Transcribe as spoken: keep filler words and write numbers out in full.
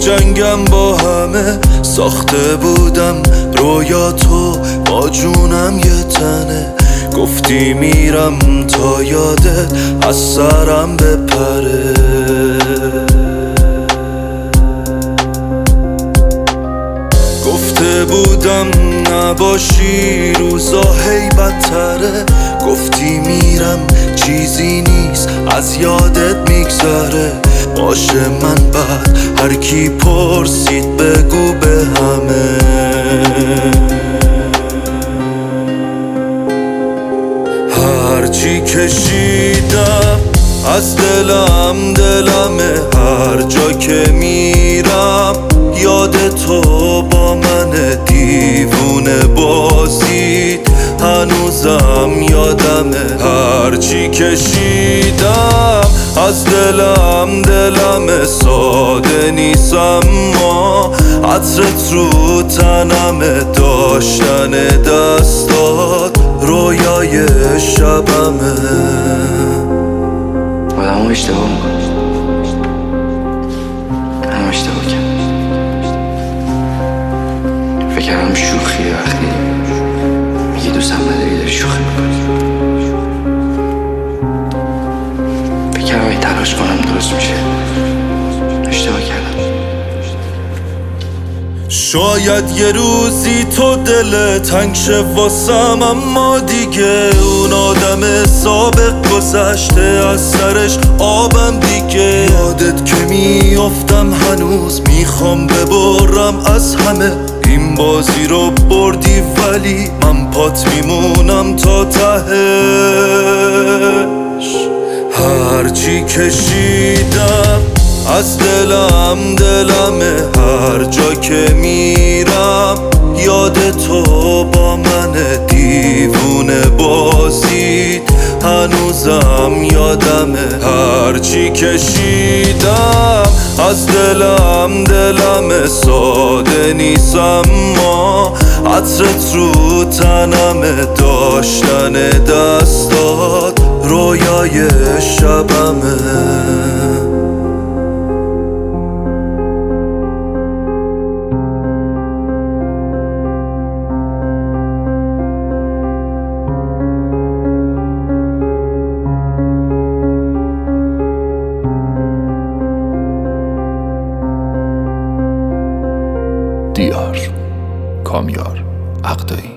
جنگم با همه، ساخته بودم رویا تو با جونم یه تنه. گفتی میرم تا یادت از سرم بپره. گفته بودم نباشی روزا هی بدتره. گفتی میرم چیزی نیست از یادت میگذره. باشه من بعد هر کی پرسید بگو به همه. هرچی کشیدم از دلم دلمه. هر جا که میرم یاد تو با من. دیوونه بازید هنوزم یادمه. هرچی کشیدم از دلم دلمه. ساده نیستم ما عطرت رو تنمه. داشتن دستات رویای شبمه. آدم ها اشتباه میکنه. هم اشتباه کرد. فکرم شوخیه وقتی میگی دوستم نداری داری شوخی میکنی. فکرم اگه تلاش کنم درست میشه. اشتباه کردم. شاید یه روزی تو دل تنگ شه واسم، اما دیگه اون آدم سابق گذشته از سرش آبم دیگه. یادت که میافتم هنوز میخوام ببرم از همه. این بازی رو بردی ولی من پات میمونم تا تهش. هرچی کشیدم از دلم دلمه. هر جا که میرم یاد تو با من. دیوونه بازید هنوزم یادمه. هرچی کشیدم از دلم دلمه. ساده نیستم ما عطرت رو تنمه. داشتن دستات رویای شبمه. دیار کامیار عقدایی.